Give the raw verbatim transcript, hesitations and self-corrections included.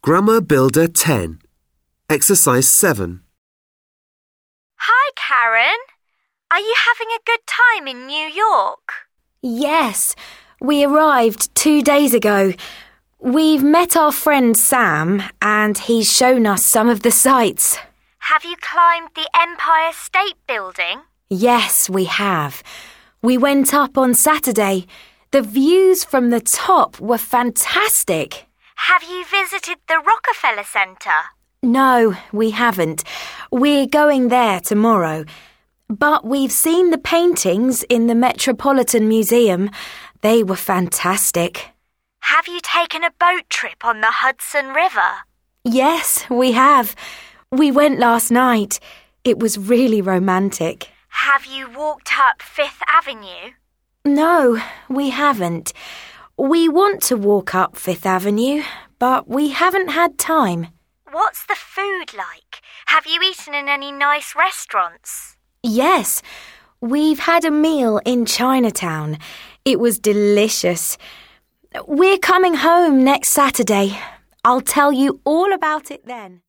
Grammar Builder ten. Exercise seven. Hi, Karen. Are you having a good time in New York? Yes, we arrived two days ago. We've met our friend Sam and he's shown us some of the sights. Have you climbed the Empire State Building? Yes, we have. We went up on Saturday. The views from the top were fantastic. Have you visited the Rockefeller Center? No, we haven't. We're going there tomorrow. But we've seen the paintings in the Metropolitan Museum. They were fantastic. Have you taken a boat trip on the Hudson River? Yes, we have. We went last night. It was really romantic. Have you walked up Fifth Avenue? No, we haven't. We want to walk up Fifth Avenue, but we haven't had time. What's the food like? Have you eaten in any nice restaurants? Yes, we've had a meal in Chinatown. It was delicious. We're coming home next Saturday. I'll tell you all about it then.